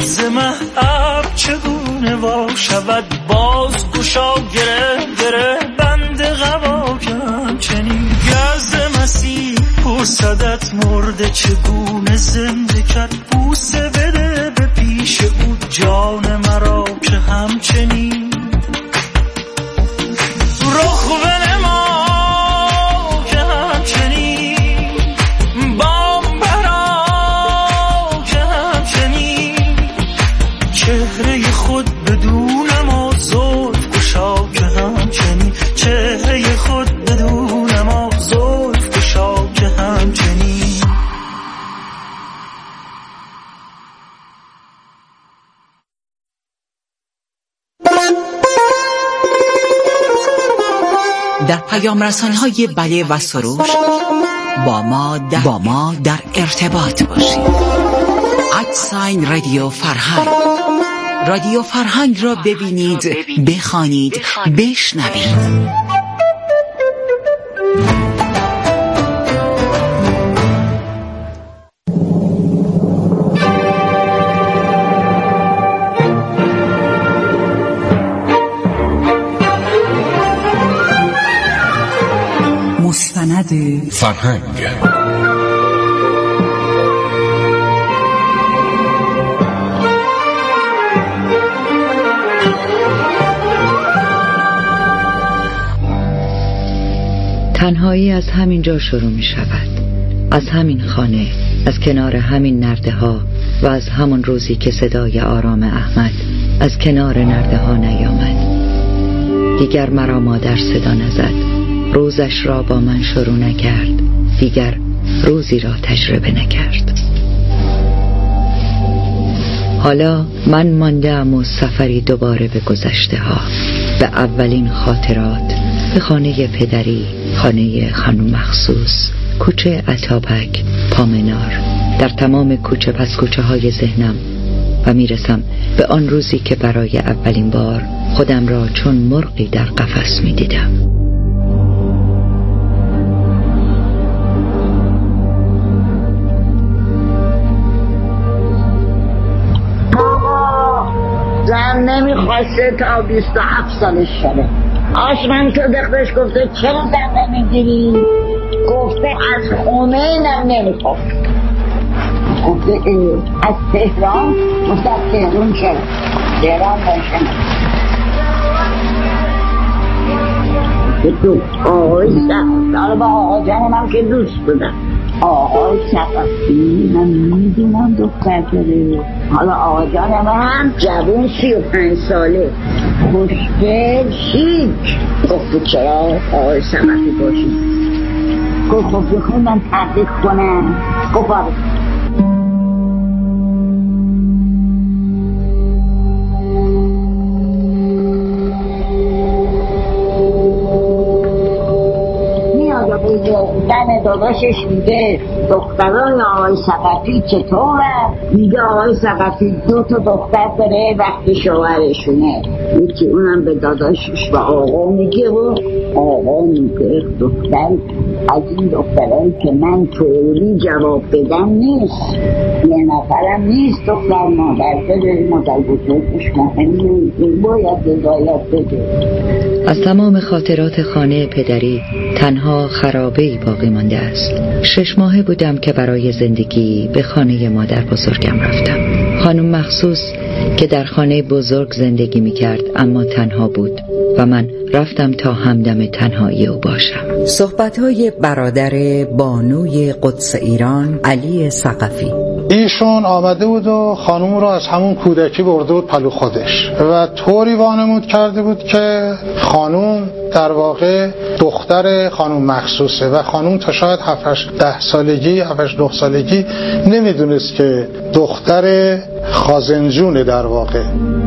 ز مه‌اب چگونه وا شود باز گشا گره بند قبا که همچنین گز مسیح پرسدت مرده چگونه زنده کرد بوسه بده به پیش او جان مرا که همچنین رخ بنما که همچنین بام برا که همچنین چهره خود بدون ما زلف گشا که همچنین چهره خود بدون ما زلف گشا که همچنین. در پیام‌رسان‌های بله و سروش با ما در ارتباط باشید. @رادیو فرهنگ. رادیو فرهنگ را ببینید، بخوانید، بشنوید. مستند فرهنگ. تنهایی از همین جا شروع می شود، از همین خانه، از کنار همین نرده ها و از همون روزی که صدای آرام احمد از کنار نرده ها نیامد. دیگر مرا مادر صدا نزد، روزش را با من شروع نکرد، دیگر روزی را تجربه نکرد. حالا من ماندم و سفری دوباره به گذشته ها، به اولین خاطرات، به خانه پدری، خانه خانم مخصوص، کوچه عطابک، پامنار، در تمام کوچه پس کوچه های ذهنم و میرسم به آن روزی که برای اولین بار خودم را چون مرغی در قفس میدیدم. زن نمیخواسته تا 27 سالش شده. آشمن تو دخترش گفته چرا زن نمیگیری؟ گفته از خونه اینم نمیخواد. گفته از تهران. گفته از تهران چرا؟ تهران باشن تو آقای سقفی. حالا با آقا جانم هم که دوست بودم. آقای سقفی من میدونم دختر داره. حالا آقا جانم هم جوون 35 ساله، خوشگل، شیک. گفت چرا آقای سقفی باشی؟ گفت خب بخواه من تبریک کنم. گفت زن داداشش میگه دختران آقای ثقفی چطورن؟ میگه آقای ثقفی 2 دختر داره وقتی شوهرشونه. یکی اونم به داداشش و آقا میگه و آقا میگه دختر از این دخترهایی که من طوری جواب بدم نیست، یه نفرم نیست دختر مادر بده، مادر بزرگش مهمه، این باید هدایت بده. از تمام خاطرات خانه پدری تنها خرابه‌ای باقی مانده است. 6 ماهه بودم که برای زندگی به خانه مادر بزرگم رفتم. خانم مخصوص که در خانه بزرگ زندگی می کرد اما تنها بود و من رفتم تا همدم تنهایی او باشم. صحبت‌های برادر بانوی قدس ایران علی ثقفی. ایشون آمده بود و خانوم رو از همون کودکی برده بود پلو خودش و طوری وانمود کرده بود که خانوم در واقع دختر خانوم مخصوصه و خانوم تا شاید 7-10 سالگی 7-9 سالگی نمیدونست که دختر خازنجونه در واقع.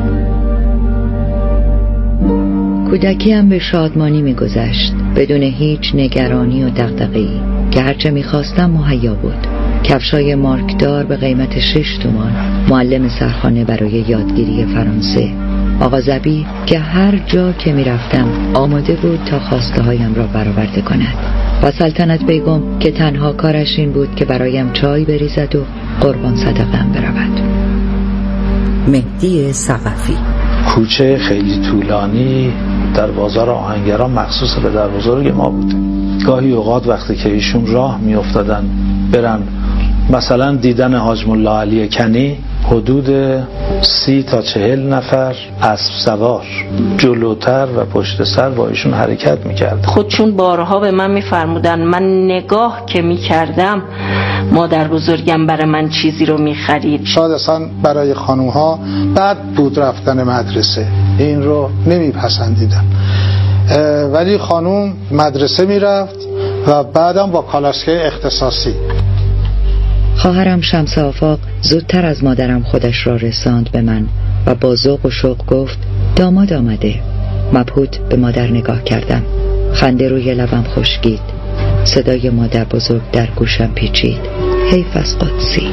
کودکی هم به شادمانی می‌گذشت بدون هیچ نگرانی و دغدغه‌ای که هرچه می‌خواستم مهیا بود. کفشای مارکدار به قیمت 6 تومان، معلم سرخانه برای یادگیری فرانسه، آقا زبی که هر جا که میرفتم آماده بود تا خواسته هایم را برآورده کند و سلطنت بیگم که تنها کارش این بود که برایم چای بریزد و قربان صدقه‌ام برود. مهدی ثقفی. کوچه خیلی طولانی در بازار آهنگران مخصوص به در بزرگ ما بوده. گاهی اوقات وقتی که ایشون راه می افتادن برن مثلا دیدن حاج ملا علی کنی، حدود 30 تا 40 نفر اسب سوار جلوتر و پشت سر با ایشون حرکت میکرد. خودشون بارها به من میفرمودن من نگاه که میکردم مادر بزرگم برای من چیزی رو میخرید. شاید اصلا برای خانومها بد بود رفتن مدرسه، این رو نمیپسندیدن، ولی خانوم مدرسه میرفت و بعدم با کالاسکه اختصاصی. خواهرم شمس آفاق زودتر از مادرم خودش را رساند به من و با ذوق و شوق گفت داماد آمده. مبهوت به مادر نگاه کردم. خنده روی لبم خشکید. صدای مادر بزرگ در گوشم پیچید. حیف از قدسی.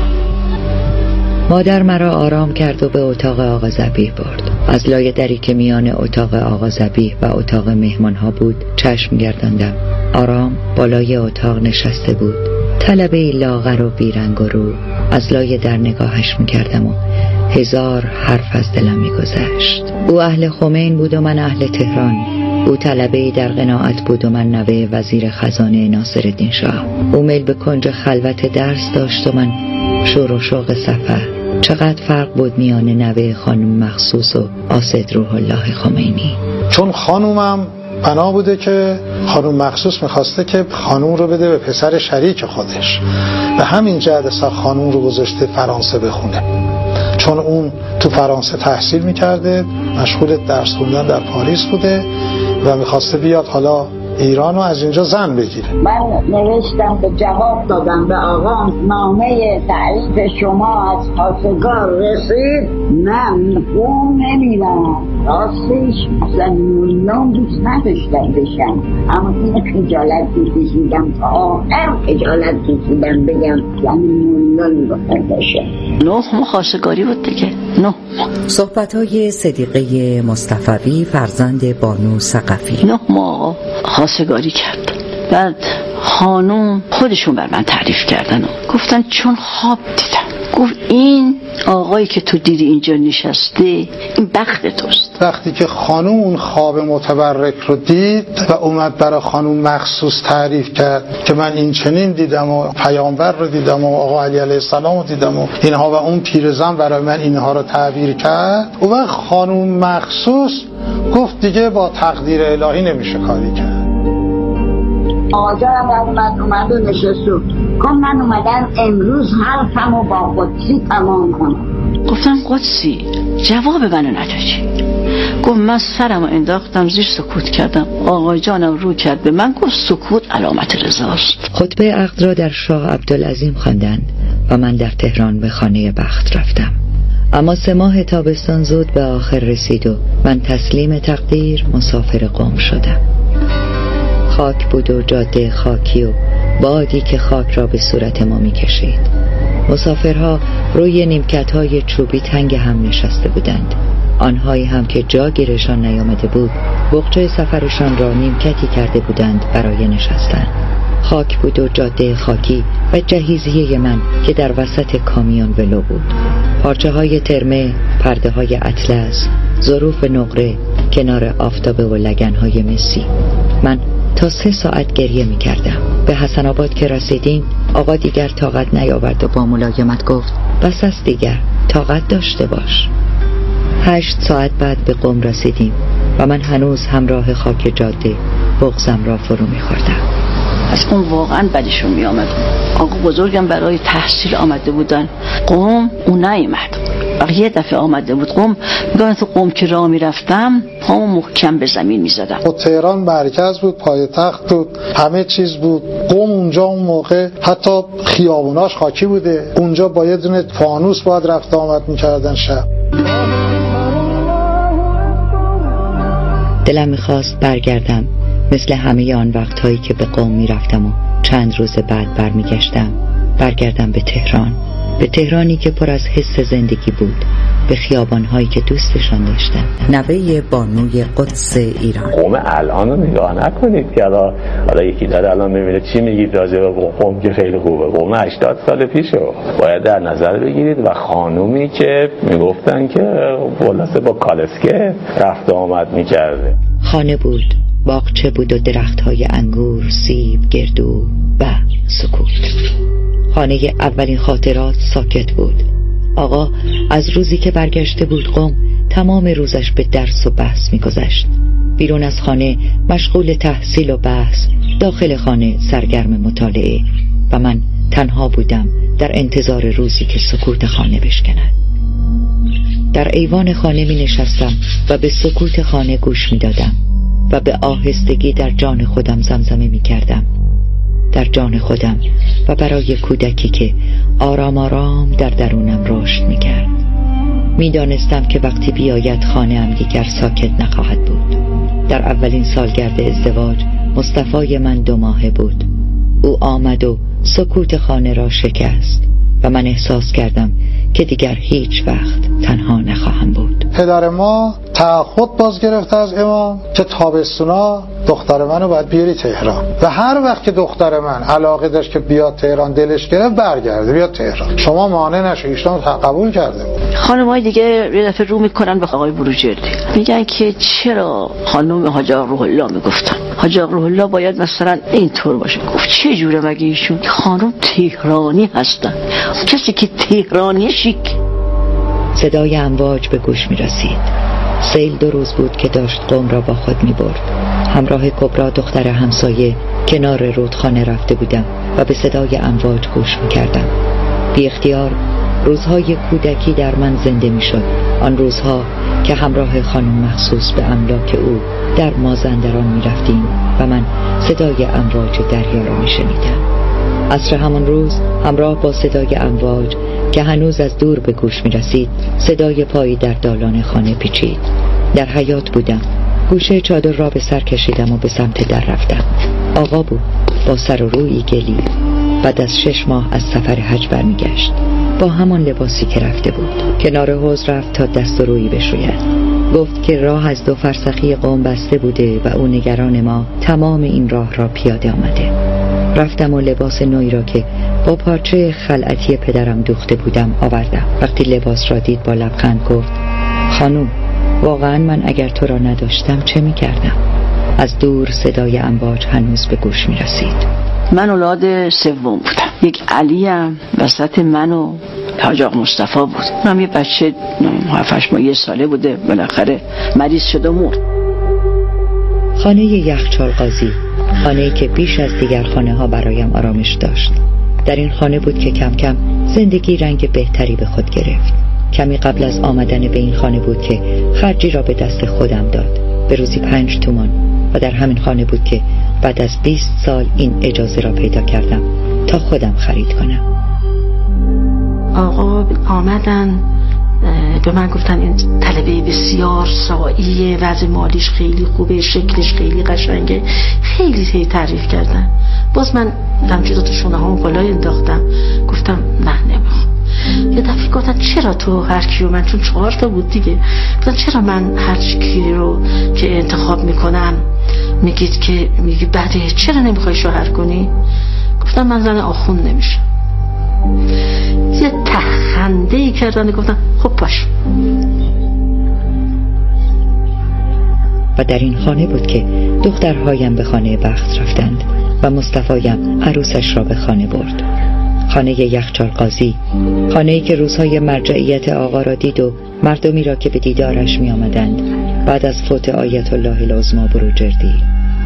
مادر مرا آرام کرد و به اتاق آقا ذبیح برد. از لای دری که میان اتاق آقا ذبیح و اتاق مهمانها بود چشم گرداندم. آرام بالای اتاق نشسته بود. طلبه لاغر و بیرنگ و رو. از لای در نگاهش میکردم و هزار حرف از دلم میگذشت. او اهل خمین بود و من اهل تهران. او طلبه‌ای در قناعت بود و من نوه وزیر خزانه ناصرالدین شاه. او میل به کنج خلوت درس داشت و من شور و شوق سفر. چقدر فرق بود میان نوه خانم مخصوص و آسد روح الله خمینی. چون خانومم بنا بوده که خانم مخصوص میخواسته که خانوم رو بده به پسر شریک خودش، به همین جهت اصلا خانوم رو گذاشته فرانسه بخونه، چون اون تو فرانسه تحصیل میکرده، مشغول درس خوندن در پاریس بوده و میخواسته بیاد حالا ایران رو از اینجا زن بگیره. من نوشتم به جواب دادم به آقا نامه تعریف شما از خواستگار رسید، من اون نمیدم راستش اصلا نام دوست نداشتم بشم، اما این خجالت کشیدم تا آخر خجالت کشیدم بگم یعنی مولان بخیر باشه. 9 ماه خواستگاری بود دیگه. 9 صحبت‌های صدیقه مصطفوی فرزند بانو ثقفی. 9 ماه خواستگاری کرد. بعد خانوم خودشون بر من تعریف کردن و گفتن چون خواب دیدم، گفت این آقایی که تو دیدی اینجا نشسته این بخت توست. وقتی که خانوم اون خواب متبرک رو دید و اومد برای خانوم مخصوص تعریف کرد که من این چنین دیدم و پیامبر رو دیدم و آقا علی علیه السلام رو دیدم و اینها و اون پیرزن برای من اینها رو تعبیر کرد، و وقت خانوم مخصوص گفت دیگه با تقدیر الهی نمیشه کاری کرد. آجارم از من اومد و نشستو گفت من اومدم امروز حرفمو با قدسی تمام کنم. گفتم قدسی جواب منو ندادی. گفت من سرمو انداختم زیر سکوت کردم. آقا جانم رو کرد به من گفت سکوت علامت رضاست. خطبه عقد را در شاه عبدالعظیم خواندند و من در تهران به خانه بخت رفتم. اما 3 ماه تابستان زود به آخر رسید و من تسلیم تقدیر مسافر قم شدم. خاک بود و جاده خاکی و بادی که خاک را به صورت ما می کشید. مسافرها روی نیمکت‌های چوبی تنگ هم نشسته بودند. آنهایی هم که جا گیرشان نیامده بود بقچه سفرشان را نیمکتی کرده بودند برای نشستن. خاک بود و جاده خاکی و جهیزیه من که در وسط کامیون ولو بود. پارچه های ترمه، پرده های اطلس، ظروف نقره کنار آفتابه و لگن های مسی. من تا 3 ساعت گریه می کردم. به حسن آباد که رسیدیم آقا دیگر طاقت نیاورد و با ملایمت گفت بس است دیگر، طاقت داشته باش. 8 ساعت بعد به قم رسیدیم و من هنوز همراه خاک جاده بغضم را فرو می خوردم. از اون واقعا بدشون می آمد. آقا بزرگم برای تحصیل آمده بودن قم، اون نیامد. یه دفعه آمده بود قم، میگم تو قم که راه میرفتم پامو محکم به زمین میزدم. و تهران مرکز بود، پایتخت بود، همه چیز بود. قم اونجا اون موقع حتی خیابوناش خاکی بوده، اونجا با یه دونه فانوس باید رفت آمد میکردن شب. دلم میخواست برگردم مثل همه آن وقتهایی که به قم میرفتم و چند روز بعد برمیگشتم، برگردم به تهران، به تهرانی که پر از حس زندگی بود، به خیابان‌هایی که دوستشان داشتند. نوه بانوی قدس ایران. قم الان رو نگاه نکنید که حالا یکی داره الان میبینه چی میگید راجع به قم که خیلی خوبه. قم 80 سال پیشه باید در نظر بگیرید و خانومی که میگفتن که خلاصه با کالسکه رفت آمد میکرده. خانه بود، باغچه بود و درخت‌های انگور، سیب، گردو و سکوت. خانه اولین خاطرات ساکت بود. آقا از روزی که برگشته بود قم تمام روزش به درس و بحث می‌گذشت. بیرون از خانه مشغول تحصیل و بحث، داخل خانه سرگرم مطالعه و من تنها بودم در انتظار روزی که سکوت خانه بشکند. در ایوان خانه می نشستم و به سکوت خانه گوش می دادم و به آهستگی در جان خودم زمزمه می کردم. در جان خودم و برای کودکی که آرام آرام در درونم رشد می کرد. می دانستم که وقتی بیاید خانه ام دیگر ساکت نخواهد بود. در اولین سالگرد ازدواج مصطفی من 2 ماهه بود. او آمد و سکوت خانه را شکست و من احساس کردم که دیگر هیچ وقت تنها نخواهم بود. پدر ما تعهد باز گرفته از امام که تابستونا دختر منو باید بیاری تهران و هر وقت که دختر من علاقه داشت که بیاد تهران دلش گرفت برگرده بیاد تهران. شما مانع نشو. ایشون قبول کرده. خانم‌های دیگه یه دفعه رو میکنن به آقای بروجردی، میگن که چرا خانم حاج آقا روح الله میگفتن حاج آقا روح الله باید مثلا اینطور باشه. گفت چه جوره مگه ایشون خانم تهرانی هستن، کسی که تهرانی شیک. صدای امواج به گوش می رسید. سیل 2 روز بود که داشت قم را با خود می برد. همراه کبرا دختر همسایه کنار رودخانه رفته بودم و به صدای امواج گوش می کردم. بی اختیار روزهای کودکی در من زنده می شد. آن روزها که همراه خانم مخصوص به املاک او در مازندران می رفتیم و من صدای امواج دریا را می شنیدم. عصر همان روز همراه با صدای امواج که هنوز از دور به گوش می رسید صدای پایی در دالان خانه پیچید. در حیاط بودم. گوشه چادر را به سر کشیدم و به سمت در رفتم. آقا بود با سر و روی گلی. بعد از 6 ماه از سفر حج برمی گشت با همان لباسی که رفته بود. کنار حوض رفت تا دست و روی بشوید. گفت که راه از 2 فرسخی قم بسته بوده و او نگران ما تمام این راه را پیاده آمده. رفتم و لباس نوی را که با پارچه خلعتی پدرم دوخته بودم آوردم. وقتی لباس را دید با لبخند گفت خانوم واقعا من اگر تو را نداشتم چه می کردم؟ از دور صدای امواج هنوز به گوش می رسید. من اولاد 3 بودم. یک علیم وسط من و حاج آقا مصطفی بود. من یه بچه 7-8 ماهه ساله بوده، بالاخره مریض شد و مرد. خانه یخچال قاضی، خانه‌ای که بیش از دیگر خانه ها برایم آرامش داشت. در این خانه بود که کم کم زندگی رنگ بهتری به خود گرفت. کمی قبل از آمدن به این خانه بود که خرجی را به دست خودم داد، به روزی 5 تومان، و در همین خانه بود که بعد از 20 سال این اجازه را پیدا کردم تا خودم خرید کنم. آقا آمدن به من گفتن این طلبه بسیار سعیه، وضع مالیش خیلی خوبه، شکلش خیلی قشنگه، خیلی تعریف کردن. باز من دمچه 2 تا شونه ها بالای انداختم، گفتم نه نمیخوام. یه دفعه گفتن چرا تو هر کیو، من چون 4 تا بود دیگه، گفتن چرا من هر کی رو که انتخاب میکنم میگید که میگی بده، چرا نمیخوای شوهر کنی؟ گفتم من زن آخوند نمیشم. یه تخنده‌ای کردن، گفتم خب باش. و در این خانه بود که دخترهایم به خانه بخت رفتند و مصطفایم عروسش را به خانه برد. خانه یخچال قاضی، خانه‌ای که روزهای مرجعیت آقا را دید و مردمی را که به دیدارش می آمدند بعد از فوت آیت الله العظمی بروجردی.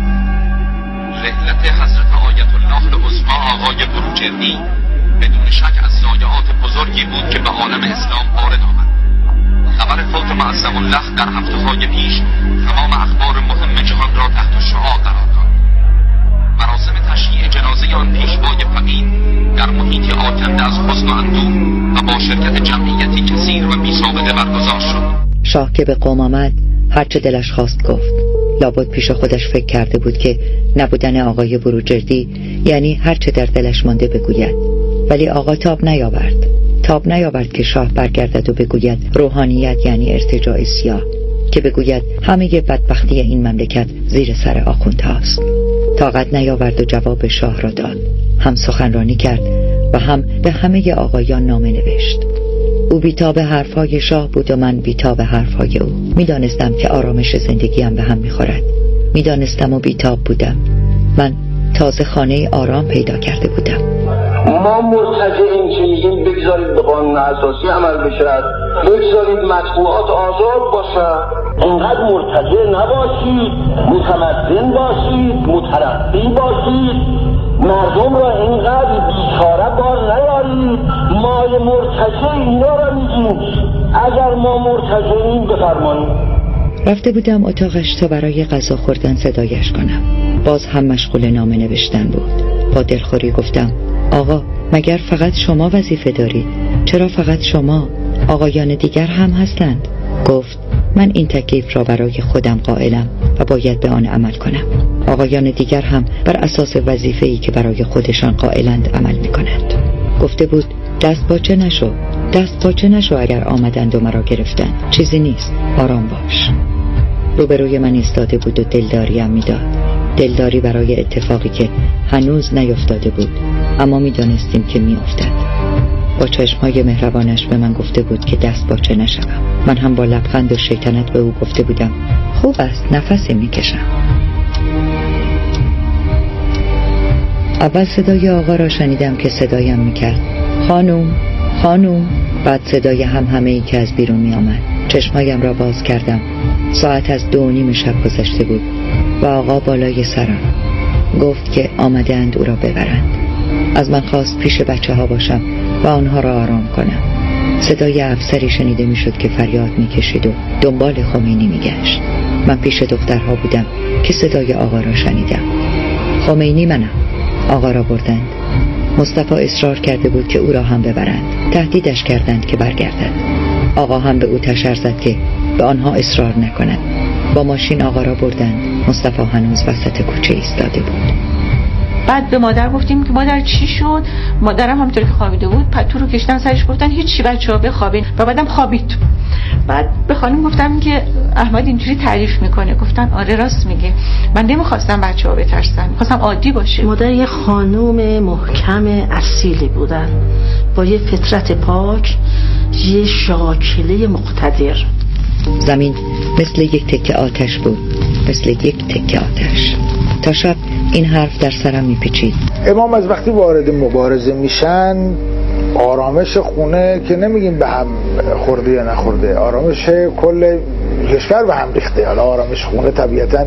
رحلت حضرت آیت الله العظمی آقای بروجردی بدون شک از ضایعات بزرگی بود که به عالم اسلام وارد آمد. خبر فوت معصم الله در هفته‌های پیش تمام اخبار مهم جهان را تحت شعاع قرار داد. مراسم تشییع جنازه آن پیشوای فقید در محیطی آکنده از حزن و اندوه و با شرکت جمعیتی کثیر و بی‌سابقه برگزار شد. شاه که به قم آمد هرچه دلش خواست گفت. لابد پیش خودش فکر کرده بود که نبودن آقای بروجردی یعنی هرچه در دلش مانده بگوید، ولی آقا تاب نیاورد. تاب نیاورد که شاه برگردد و بگوید روحانیت یعنی ارتجاع سیاه، که بگوید همه بدبختی این مملکت زیر سر آخوندهاست. طاقت نیاورد و جواب شاه را داد. هم سخنرانی کرد و هم به همه آقایان نامه نوشت. او بی‌تاب حرفهای شاه بود و من بی‌تاب حرفهای او. میدانستم که آرامش زندگیم به هم میخورد. میدانستم و بی‌تاب بودم. من تازه خانه آرام پیدا کرده بودم. ما مرتجعیم که میگیم بگذارید به قانون اساسی عمل بشد، بگذارید مطبوعات آزاد باشد. اینقدر مرتجع نباشید، متمدن باشید، مترقی باشید، مردم را اینقدر بیچاره بار نیارید. ما مرتجع اینا را میگیم، اگر ما مرتجعیم بفرمایید. رفته بودم اتاقش تا برای غذا خوردن صدایش کنم. باز هم مشغول نامه نوشتن بود. با دلخوری گفتم آقا مگر فقط شما وظیفه دارید؟ چرا فقط شما؟ آقایان دیگر هم هستند. گفت من این تکلیف را برای خودم قائلم و باید به آن عمل کنم. آقایان دیگر هم بر اساس وظیفه‌ای که برای خودشان قائلند عمل می‌کنند. گفته بود دست پاچه نشو اگر آمدند و مرا گرفتند. چیزی نیست، آرام باش. روبروی من ایستاده بود و دلداریم میداد. دلداری برای اتفاقی که هنوز نیفتاده بود، اما میدانستیم که میافتد. با چشمهای مهربانش به من گفته بود که دست باچه نشوم. من هم با لبخند و شیطنت به او گفته بودم خوب است، نفسی میکشم. اول صدای آقا را شنیدم که صدایم میکرد خانوم. بعد صدای همهمه‌ای که از بیرون میآمد. چشمایم را باز کردم. ساعت از 2:30 شب گذشته بود و آقا بالای سرم گفت که آمدند او را ببرند. از من خواست پیش بچه ها باشم و آنها را آرام کنم. صدای افسری شنیده میشد که فریاد میکشید و دنبال خمینی میگشت. من پیش دخترها بودم که صدای آقا را شنیدم. خمینی منم. آقا را بردند. مصطفی اصرار کرده بود که او را هم ببرند. تهدیدش کردند که برگردد. آقا هم به او تشر زد که به آنها اصرار نکند. با ماشین آقا را بردند. مصطفی هنوز وسط کوچه ایستاده بود. بعد به مادر گفتیم که مادر چی شد؟ مادرم همونطور که خوابیده بود پتو رو کشتن سرش، گفتن هیچی بچه‌ها بخوابین و بعدم خوابید. بعد به خانم گفتم که احمد اینجوری تعریف میکنه. گفتن آره راست میگه، من نمیخواستم بچه‌ها بترسن، میخواستم عادی باشه. مادر یه خانوم محکم اصیلی بودن با یه فطرت پاک، یه شاکله مقتدر. زمین مثل یک تکه آتش بود، مثل یک تکه آتش. تا شب این حرف در سرم میپیچید. امام از وقتی وارد مبارزه میشن، آرامش خونه که نمیگیم به هم خورده یا نخورده، آرامش کل کشور به هم ریخته. حالا آرامش خونه طبیعتا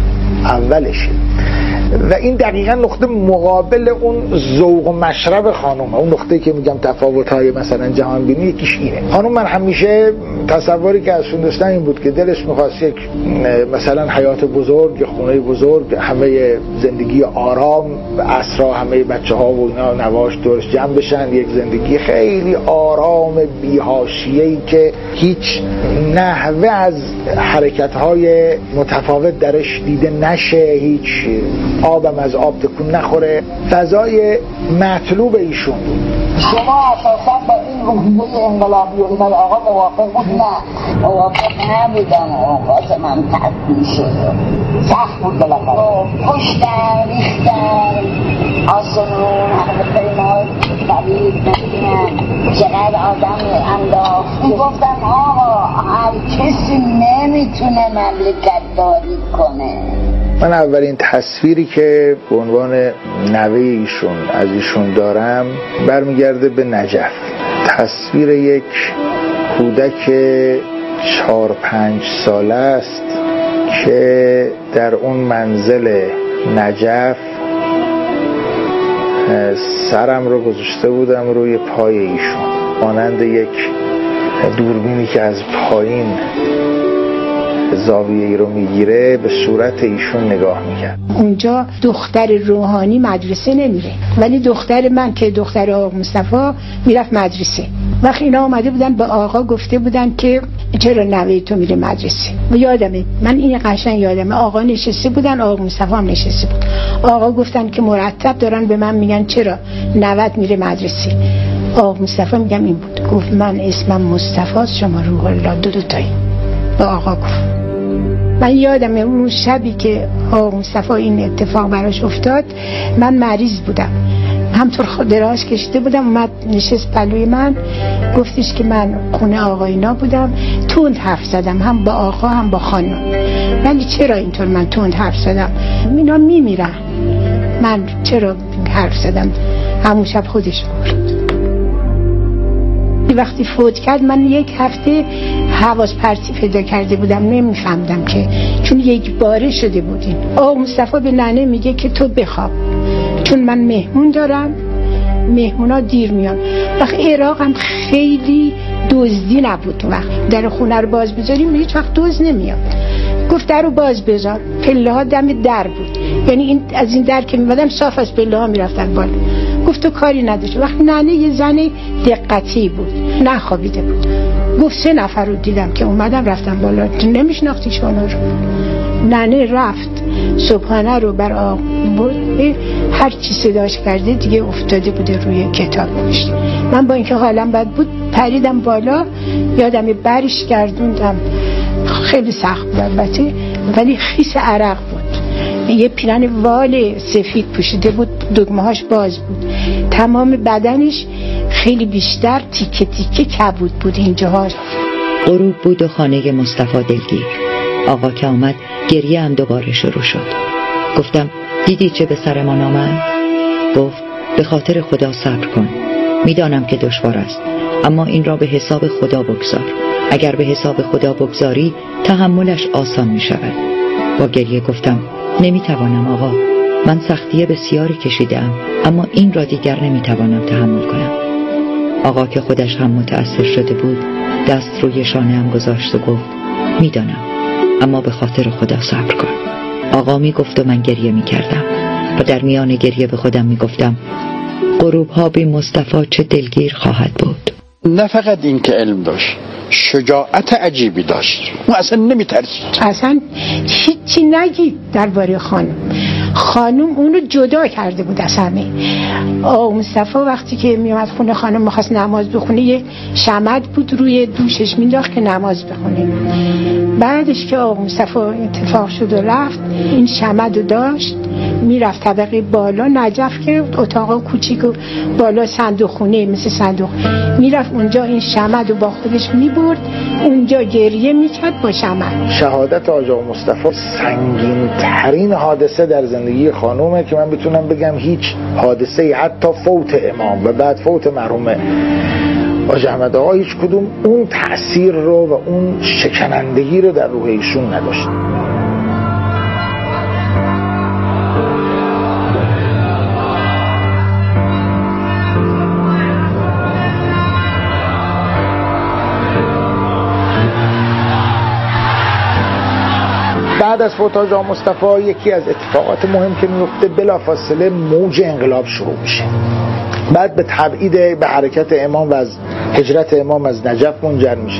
اولشه و این دقیقا نقطه مقابل اون ذوق و مشرب خانم، اون نقطه که میگم تفاوت‌های مثلا جهان بینی یکیش اینه. خانم من همیشه تصوری که ازشون داشتم این بود که دلش می‌خواست یک مثلا حیات بزرگ، خونه بزرگ، همه زندگی آرام، عصرها همه بچه‌ها و اینا نواش دورش جمع بشن، یک زندگی خیلی آرام بی‌حاشیه‌ای که هیچ نحوه از حرکت‌های متفاوت درش دیده نشه، هیچ آبم از آب تکون نخوره. فضای مطلوب ایشون بود. شما اساسا با این روحیه انقلابی و اینا آقا موافق بود؟ نه موافق نبودم. آقا من تحقیل شد، سخت بود بالاخره، کشتن، ریختن، آسانون همه پیمای طبیب نکنن، چقدر آدم انداخت. گفتم آقا هر کسی نمیتونه مملکت داری کنه. من اولین تصویری که به عنوان نوه ایشون از ایشون دارم برمیگرده به نجف. تصویر یک کودک 4-5 ساله است که در اون منزل نجف سرم رو گذاشته بودم روی پای ایشون، مانند یک دوربینی که از پایین زاویه ای رو میگیره به صورت ایشون نگاه میکرد. اونجا دختر روحانی مدرسه نمیره، ولی دختر من که دختر آقا مصطفی میرفت مدرسه. وقتی اینا آمده بودن به آقا گفته بودن که چرا نوه تو میره مدرسه. و یادمه، من این قشنگ یادمه، آقا نشسته بودن، آقا مصطفی هم نشسته بود. آقا گفتن که مرتب دارن به من میگن چرا نوت میره مدرسه. آقا مصطفی میگم این بود. گفت من اسمم مصطفی است، شما روح الله. دو تایی با آقا گفت. من یادم اون شبی که آقا مصطفی این اتفاق براش افتاد، من مریض بودم، همطور دراز کشیده بودم، اومد نشست پلوی من، گفتش که من خونه آقاینا بودم، تند حرف زدم، هم با آقا هم با خانم. ولی چرا اینطور من تند حرف زدم؟ اینا میمیرن، من چرا حرف زدم؟ همون شب خودش مرد. وقتی فوت کرد من یک هفته حواس پرتی پیدا کرده بودم، نمیفهمدم که، چون یک باره شده بودیم. آقا مصطفی به ننه میگه که تو بخواب، چون من مهمون دارم، مهمونا دیر میان. وقت عراق هم خیلی دزدی نبود، وقت در خونه رو باز بذاریم هیچ وقت دزد نمیاد. گفت در رو باز بذار، پله ها دم در بود، یعنی این از این در که میمدم صاف از پله ها میرفتن بالا. گفت تو کاری نداشت. وقت ننه یه زن دقتی بود، نخوابیده بود. گفت 3 نفر رو دیدم که اومدم رفتم بالا، تو نمیشناختی شما رو. ننه رفت صبحانه رو بر آقا هر چی صداش کرده دیگه افتاده بوده روی کتاب نوشته. من با اینکه حالم بد بود پریدم بالا، یادم برش گردوندم، خیلی سخت بود البته، ولی خیس عرق بود. یه پیرن وال سفید پوشیده بود، دگمه‌هاش باز بود، تمام بدنش خیلی بیشتر تیکه تیکه کبود بود اینجاها. غروب بود و خانه مصطفی دلگیر. آقا که آمد گریه هم دوباره شروع شد. گفتم دیدی چه به سرمان آمد؟ گفت به خاطر خدا صبر کن، میدانم که دشوار است، اما این را به حساب خدا بگذار. اگر به حساب خدا بگذاری تحملش آسان می شود. با گریه گفتم نمیتوانم آقا، من سختی بسیاری کشیدم، اما این را دیگر نمیتوانم تحمل کنم. آقا که خودش هم متأثر شده بود دست روی شانه‌ام گذاشت و گفت میدانم، اما به خاطر خدا صبر کن. آقا می گفت و من گریه می کردم و در میان گریه به خودم می گفتم غروب ها بی مصطفی چه دلگیر خواهد بود. نه فقط این که علم داشت، شجاعت عجیبی داشت، ما اصلا نمی ترسید، اصلا هیچی نگید درباره خانم اونو جدا کرده بود از همه. آقا مصطفی وقتی که میومد خونه خانم میخواست نماز بخونه، یه شمد بود روی دوشش مینداخت که نماز بخونه. بعدش که آقا مصطفی اتفاق شد و رفت، این شمد رو داشت، میرفت طبقه بالا، نجف که اتاق کوچیک و بالا صندوق خونه مثل صندوق، میرفت اونجا این شمد رو با خودش میبرد، اونجا گریه میکرد با شمد. شهادت آقا مصطفی سنگین ترین حادثه در زندگی خانومه که من بتونم بگم هیچ حادثه حتی فوت امام و بعد فوت مرحوم حاج احمد آقا هیچ کدوم اون تأثیر رو و اون شکنندگی رو در روح ایشون نداشت. بعد از فوت آقا مصطفی یکی از اتفاقات مهم که میفته بلافاصله موج انقلاب شروع میشه. بعد به تبعید به حرکت امام و از هجرت امام از نجف منجر میشه.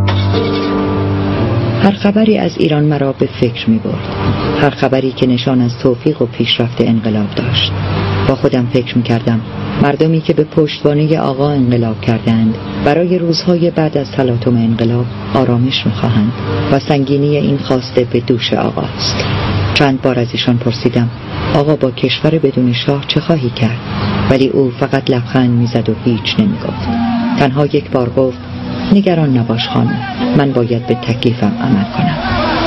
هر خبری از ایران مرا به فکر میبرد، هر خبری که نشان از توفیق و پیشرفت انقلاب داشت. با خودم فکر میکردم مردمی که به پشتوانه آقا انقلاب کردند برای روزهای بعد از تلاطم انقلاب آرامش میخواهند و سنگینی این خواسته به دوش آقاست. چند بار از ایشان پرسیدم آقا با کشور بدون شاه چه خواهی کرد؟ ولی او فقط لبخند میزد و هیچ نمیگفت. تنها یک بار گفت نگران نباش خانم، من باید به تکلیفم عمل کنم.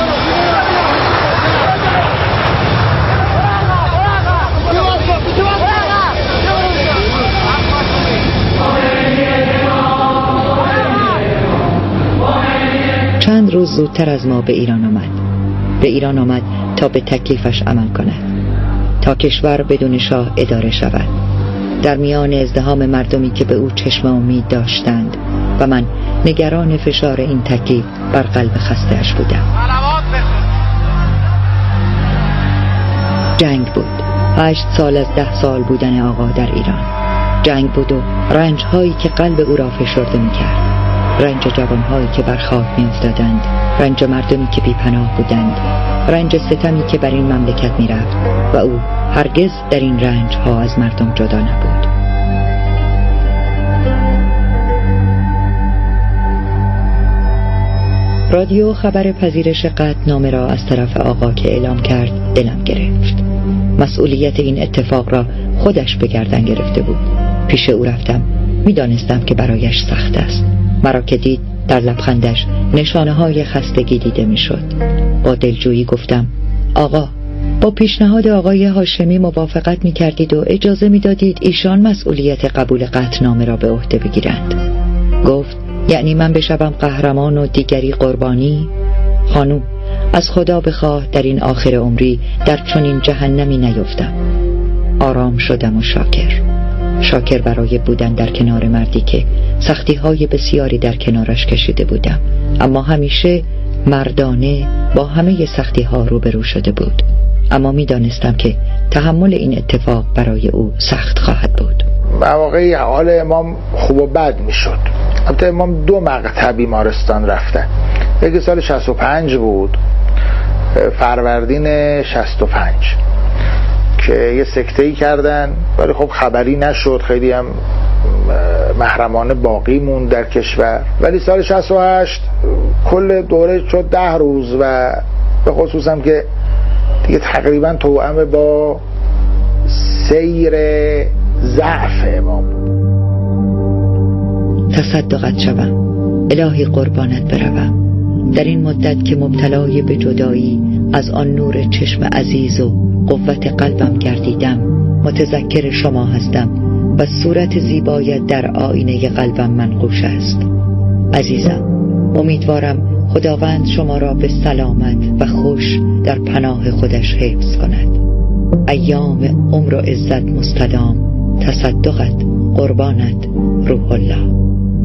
چند روز زودتر از ما به ایران آمد تا به تکلیفش عمل کند، تا کشور بدون شاه اداره شود. در میان ازدحام مردمی که به او چشم امید داشتند و من نگران فشار این تکلیف بر قلب خسته‌اش بودم. جنگ بود. 8 سال از 10 سال بودن آقا در ایران. جنگ بود و رنج‌هایی که قلب او را فشرده می‌کرد. رنج جوان‌هایی که بر خاک می‌افتادند، رنج مردمی که بی‌پناه بودند، رنج ستمی که بر این مملکت می‌رفت و او هرگز در این رنج‌ها از مردم جدا نبود. رادیو خبر پذیرش قطعنامه را از طرف آقا که اعلام کرد دلم گرفت. مسئولیت این اتفاق را خودش به گردن گرفته بود. پیش او رفتم. میدانستم که برایش سخت است. مرا که دید در لبخندش نشانه های خستگی دیده میشد. با دلجویی گفتم آقا، با پیشنهاد آقای هاشمی موافقت میکردید و اجازه میدادید ایشان مسئولیت قبول قطعنامه را به عهده بگیرند. گفت یعنی من بشوم قهرمان و دیگری قربانی؟ خانوم، از خدا بخواه در این آخر عمری در چنین جهنمی نیفتم. آرام شدم و شاکر برای بودن در کنار مردی که سختی‌های بسیاری در کنارش کشیده بودم، اما همیشه مردانه با همه سختی‌ها روبرو شده بود. اما می‌دانستم که تحمل این اتفاق برای او سخت خواهد بود. مواقعی حال امام خوب و بد میشد. البته امام 2 مقطع بیمارستان رفتن. یکی سال 65 بود، فروردین 65، که یه سکته‌ای کردن ولی خب خبری نشد، خیلی هم محرمانه باقی موند در کشور. ولی سال 68 کل دوره شد 10 روز و به خصوص هم که دیگه تقریبا توأم با سیر ضعف امام. تصدقت شوم، الهی قربانت بروم. در این مدت که مبتلای به جدایی از آن نور چشم عزیز و قوت قلبم گردیدم، متذکر شما هستم و صورت زیبایت در آینه قلبم منقوش است. عزیزم، امیدوارم خداوند شما را به سلامت و خوش در پناه خودش حفظ کند. ایام عمر و عزت مستدام. تصدقت، قربانت، روح الله.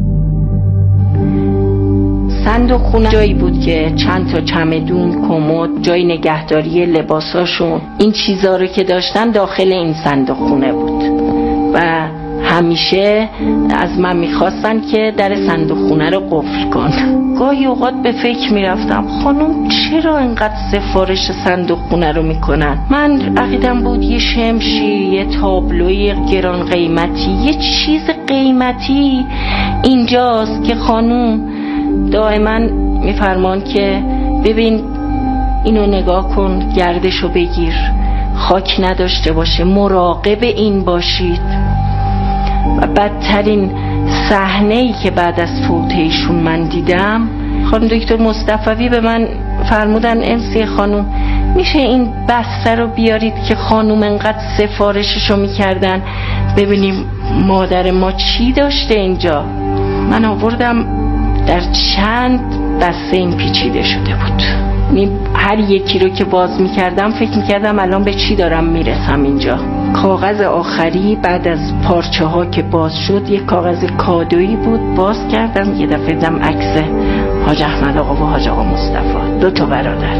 صندوق خونه جایی بود که چند تا چمدون، کمد، جای نگهداری لباساشون، این چیزا رو که داشتن داخل این صندوق خونه بود و همیشه از من میخواستن که در صندوق خونه رو قفل کن. گاهی اوقات به فکر میرفتم خانم چرا اینقدر سفارش صندوق خونه رو میکنن؟ من عقیدم بود یه شمشی، یه تابلوی گران قیمتی، یه چیز قیمتی اینجاست که خانم دائما میفرمان که ببین اینو نگاه کن، گردشو بگیر، خاک نداشته باشه، مراقب این باشید. و بدترین صحنه‌ای که بعد از فوت ایشون من دیدم، خانم دکتر مصطفوی به من فرمودن امسی خانم میشه این بسته رو بیارید که خانم انقدر سفارششو میکردن ببینیم مادر ما چی داشته اینجا. من آوردم، در چند بسته این پیچیده شده بود. هر یکی رو که باز میکردم فکر میکردم الان به چی دارم میرسم اینجا. کاغذ آخری بعد از پارچه ها که باز شد یک کاغذ کادویی بود، باز کردم یه دفعه دیدم عکس حاج احمد آقا و حاج آقا مصطفی، 2 برادر.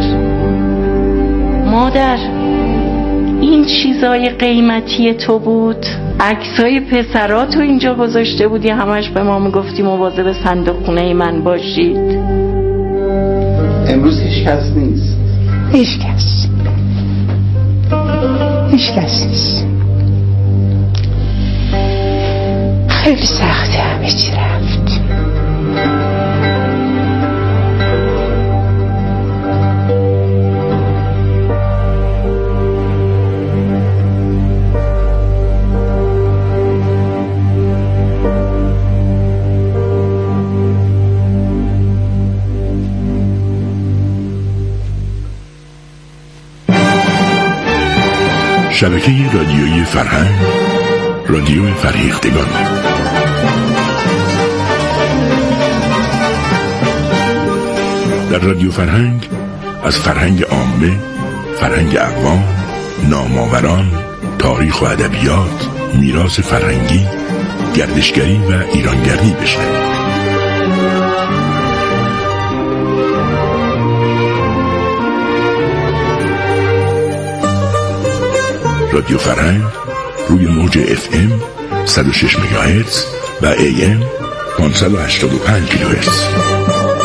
مادر این چیزای قیمتی تو بود؟ عکسای پسراتو اینجا گذاشته بودی، همش به ما میگفتی مواظب صندوق خونه من باشید. امروز هیچ کس نیست. هیچ کس نیست. خیلی سخته، همه چی رفت. شبکه رادیویی فرهنگ، رادیو فرهیختگان. در رادیو فرهنگ از فرهنگ عامه، فرهنگ اقوام، نامآوران، تاریخ و ادبیات، میراث فرهنگی، گردشگری و ایرانگردی بشنوید. رادیو فرهنگ روی موج FM 106 مگاهرتز و AM 585 کیلوهرتز.